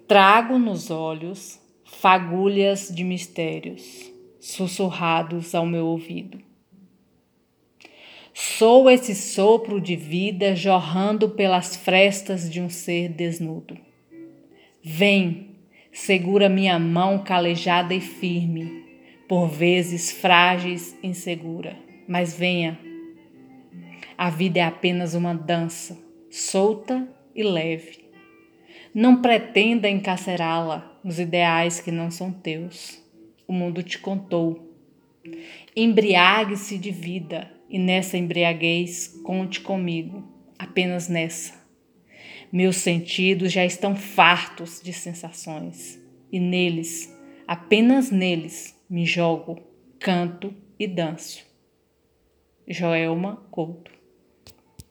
Trago nos olhos fagulhas de mistérios, sussurrados ao meu ouvido. Sou esse sopro de vida jorrando pelas frestas de um ser desnudo. Vem, segura minha mão calejada e firme, por vezes frágeis e insegura, mas venha. A vida é apenas uma dança, solta e leve. Não pretenda encarcerá-la nos ideais que não são teus. O mundo te contou. Embriague-se de vida e nessa embriaguez conte comigo, apenas nessa. Meus sentidos já estão fartos de sensações e neles, apenas neles, me jogo, canto e danço. Joelma Couto.